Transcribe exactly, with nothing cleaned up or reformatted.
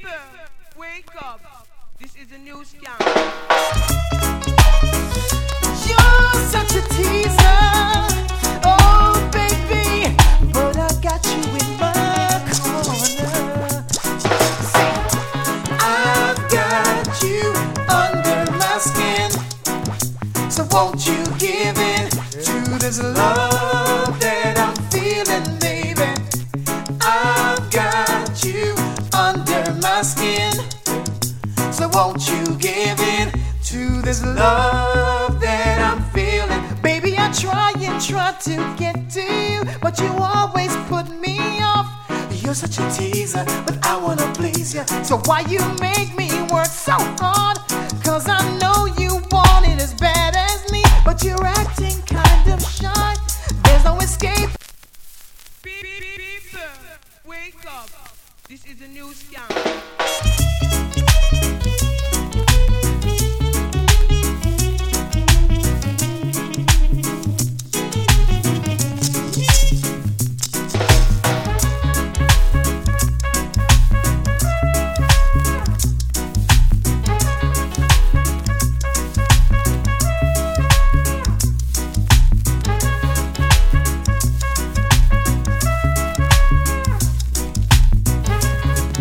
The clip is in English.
Wake up. This is a new scam. You're such a teaser. Oh, baby. But I got you in my corner. See, I've got you under my skin. So won't you give in to this love that I'm feeling, baby? I've got you under my skin. So won't you give in to this love that I'm feeling? Baby, I try and try to get to you, but you always put me off. You're such a teaser, but I wanna please you. So why you make me work so hard? Cause I know you want it as bad as me, but you're acting kind of shy. There's no escape. Wake up. This is a new scam.